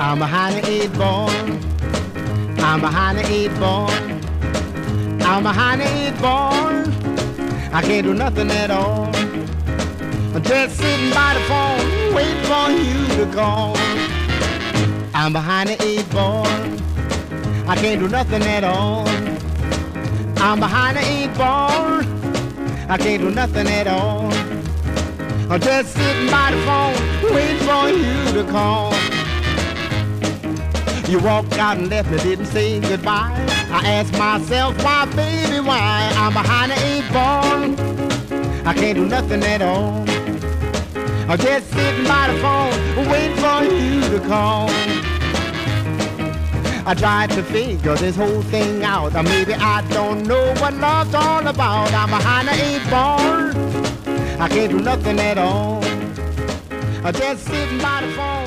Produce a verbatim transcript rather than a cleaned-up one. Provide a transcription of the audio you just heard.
I'm behind the eight ball. I'm behind the eight ball. I'm behind the eight ball. I can't do nothing at all. I'm just sitting by the phone, waiting for you to call. I'm behind the eight ball. I can't do nothing at all. I'm behind the eight ball. I can't do nothing at all. I'm just sitting by the phone, waiting for you to call. You walked out and left me, didn't say goodbye. I asked myself, why, baby, why? I'm behind the eight ball. I can't do nothing at all. I'm just sitting by the phone, waiting for you to call. I tried to figure this whole thing out. Or maybe I don't know what love's all about. I'm behind the eight ball. I can't do nothing at all. I'm just sitting by the phone.